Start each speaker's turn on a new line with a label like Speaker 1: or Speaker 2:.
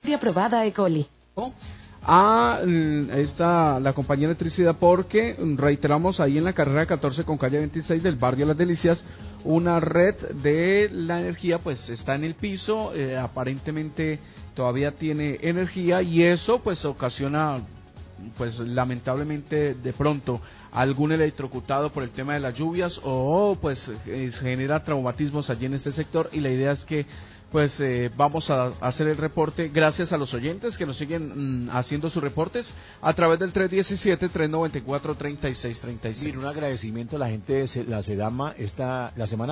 Speaker 1: Aprobada E. coli.
Speaker 2: A la compañía de electricidad, porque reiteramos ahí en la carrera 14 con calle 26 del barrio Las Delicias, una red de la energía pues está en el piso, aparentemente todavía tiene energía, y eso pues ocasiona pues lamentablemente de pronto algún electrocutado por el tema de las lluvias, o pues genera traumatismos allí en este sector, y la idea es que pues vamos a hacer el reporte gracias a los oyentes que nos siguen haciendo sus reportes a través del 317-394-3636.
Speaker 3: Mira, un agradecimiento a la gente de la Sedama la semana